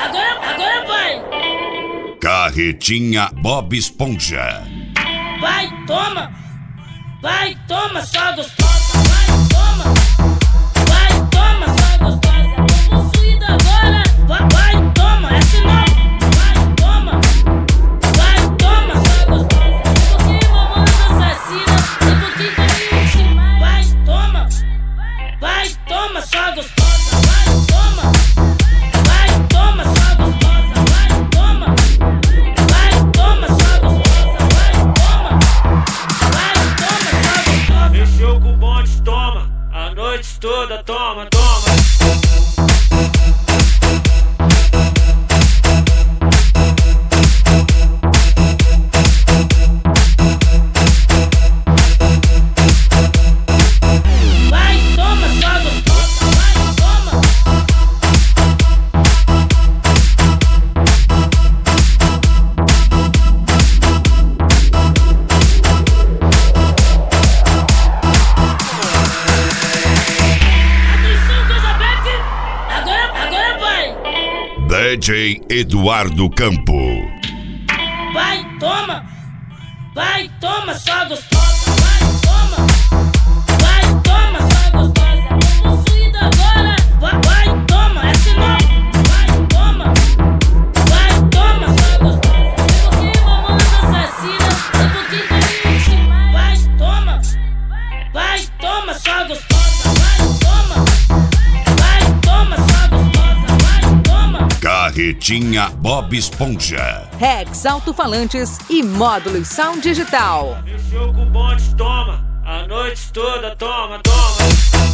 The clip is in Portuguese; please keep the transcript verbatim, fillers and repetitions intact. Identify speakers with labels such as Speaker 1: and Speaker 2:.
Speaker 1: agora, agora vai!
Speaker 2: Carretinha Bob Esponja.
Speaker 1: Vai, toma! Vai, toma, só gostosa! Vai, toma! Vai, toma, só gostosa! Tô possuída agora! Vai, vai, toma, essa não! Vai, toma! Vai, toma, só gostosa! Porque mamãe assassina, se pouquinho também te mais. Vai, toma! Vai, toma, só gostosa! Vai, toma! Vai, toma, só gostosa! Vai, toma! Vai, toma, só gostosa! Vai, toma! Vai, toma, só gostosa!
Speaker 3: Mexeu com o bonde, toma! A noite toda, toma, toma!
Speaker 2: D J Eduardo Campo.
Speaker 1: Vai, toma! Vai, toma, só gostosa! Vai, toma! Vai, toma, só gostosa! Tô possuída agora! Vai, vai, toma, essa não! Vai, toma! Vai, toma, só gostosa! Porque mamãe assassina, se pouquinho também te mais. Vai, toma! Vai, toma, só gostosa! Vai, toma! Vai, toma, só gostosa! Vai, toma!
Speaker 2: Carretinha Bob Esponja.
Speaker 4: Rex Alto-Falantes e Módulos Sound Digital.
Speaker 3: Mexeu com o bonde, toma! A noite toda, toma, toma!